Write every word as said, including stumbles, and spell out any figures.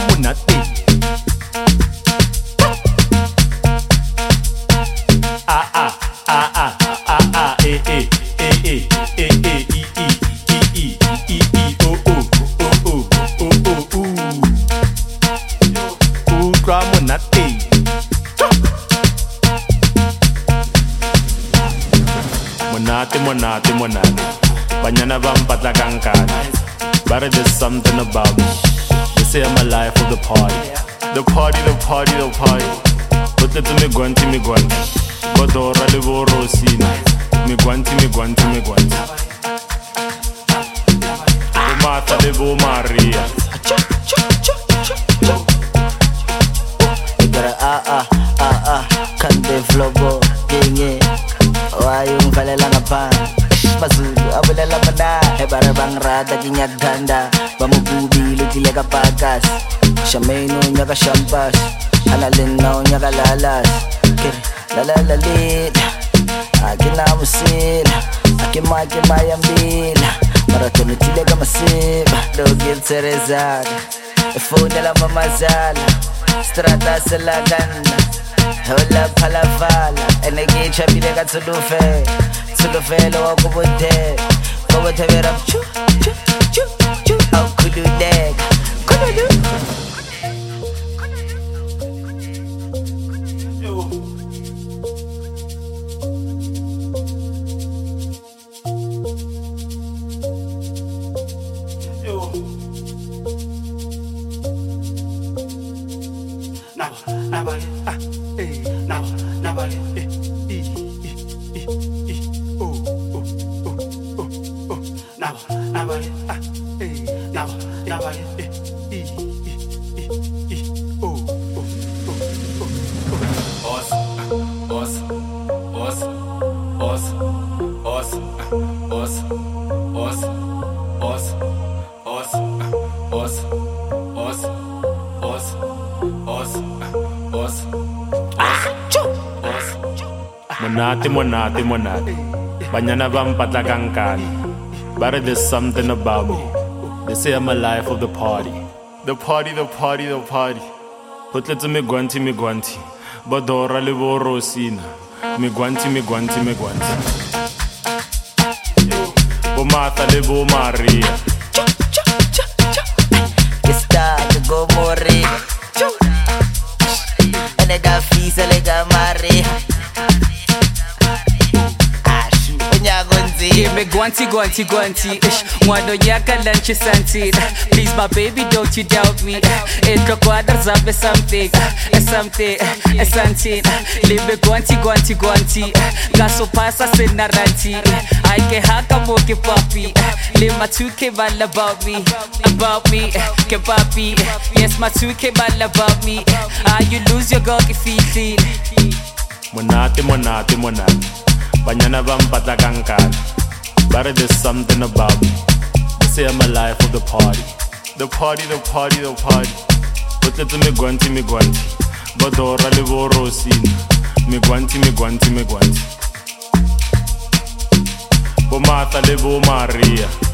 monate. Ah ah ah ah ah ah eh eh eh eh eh eh i i i i i oh oh oh oh oh oh ooh utlwa monate. Monate monate monate banyana ba mpatla kankana. But there's something about me. They say I'm alive for the party. The party, the party, the party. Put it to me guanti, me guanti. Godora le borosina. Me guanti, me guanti, me guanti. Mata le bo Maria. Igara ah ah ah ah. Kande vlogo dinge. Wayung valela ngapang. Bazulu abulela mana ebara bangrada kinyaganda bamububi lutile kapakas shameno nyaka shampas analenna nyaka lalas kere lalalale akina musila akimake mayambila maratoni tile kamaseba dogil terezada phone la mamazala strata selagana hola palavala enegi chabile katsulufe Tulufelo wakubute Kubute vera chu chu chu chu Au kululeg Kululu Yo Yo Naba, naba, ah, eh, naba, naba, eh, eh, eh, eh, eh. Now, now, ah, eh, now, now, eh, eh, eh, eh, eh, oh, oh, oh, oh, oh. Os, os, os, os, os, os, os, os, os, os, os, os, os, os, ah, os. Monate, monate, monate. Banyana bampatla kankani. But there's something about me. They say I'm alive for the party. The party, the party, the party. Put it to me guanti, me guanti. Bodora le borosina. Me guanti, me guanti, me guanti. Bo mata le bo Maria. Kista to go more. Elega fisa lega mare. Give me guanti, guanti, guanti. Mwado yaka lunch santi. Please, my baby, don't you doubt me. Entro quadras up something, something, something. Live guanti, guanti, guanti. Gaso pasa senaranti. I ke haka moke papi. Live my two K ball about me, about me, ke papi. Yes, my two K ball about me. Ah, you lose your girl if you clean. Monate, monate, monate. Banyana bampatla kankana. But there's something about me. They say I'm alive for the party. The party, the party, the party. Put it to me guanti, me guanti. Bodora le borosina. Me guanti, me guanti, me guanti. Bo mata le bo Maria.